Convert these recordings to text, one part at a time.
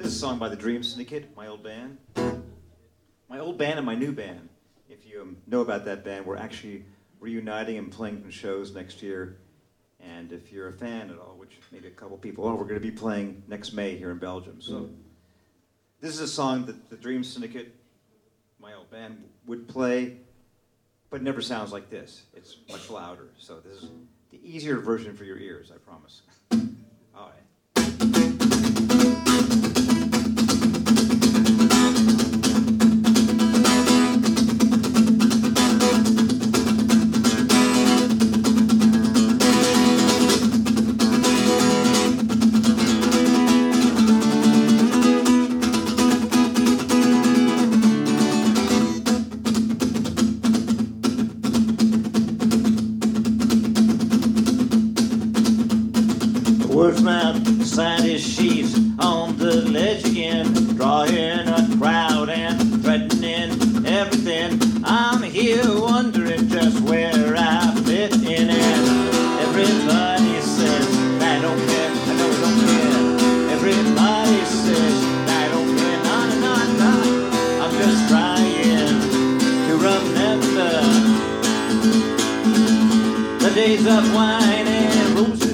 this song by the Dream Syndicate, my old band. My old band and my new band. If you know about that band, we're actually reuniting and playing some shows next year. And if you're a fan at all, which maybe a couple people are, we're going to be playing next May here in Belgium. So this is a song that the Dream Syndicate, my old band, would play, but it never sounds like this. It's much louder. So this is the easier version for your ears, I promise. All right. Words mouth beside his sheets on the ledge again, drawing a crowd and threatening everything. I'm here wondering just where I fit in, and everybody says I don't care, I know I don't care. Everybody says I don't care, nah. I'm just trying to remember the days of wine and roses.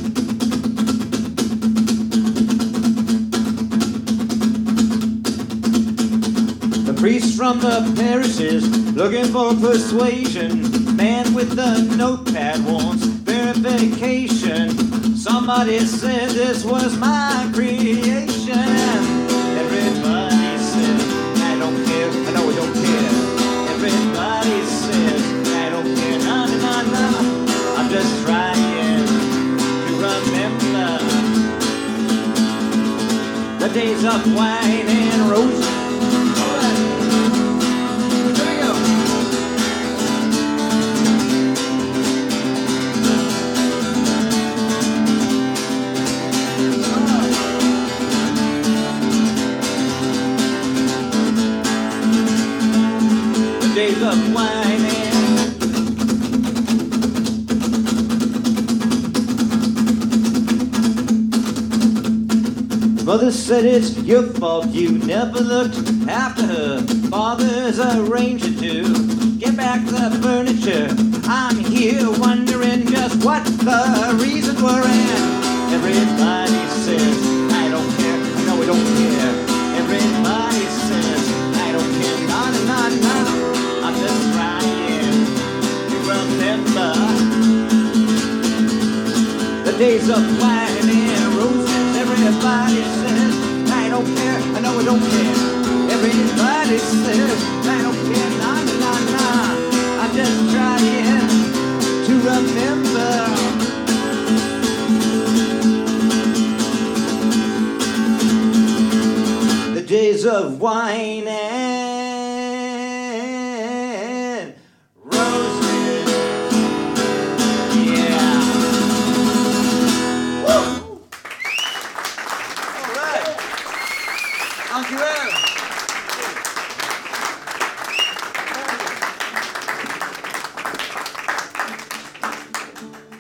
Priests from the parishes looking for persuasion. Man with the notepad wants verification. Somebody said this was my creation. Everybody says I don't care, I know I don't care. Everybody says I don't care, nah. I'm just trying to remember the days of wine and roses. Days of wine and Mother said it's your fault you never looked after her. Father's a ranger to get back the furniture. I'm here wondering just what the reasons were, and everybody says I don't care, I know I don't care. Everybody says I don't care, nah. I'm just trying to remember the days of wine and roses. Everybody says I don't care, I know I don't care. Everybody says I don't care, nah. I'm just trying to remember the days of wine and roses. Yeah. Woo! All right. Dankjewel.